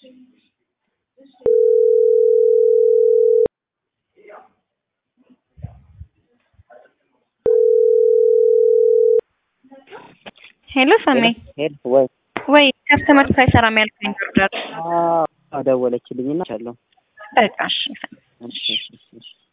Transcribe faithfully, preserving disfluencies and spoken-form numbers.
ሄሎ ሰሜ ሄሎ ወይ ወይ ከስተመር ሳይሰራ የሚያልፈኝ ነበር። አዎ ደወለችልኝና ቻለው በቃ እሺ እሺ እሺ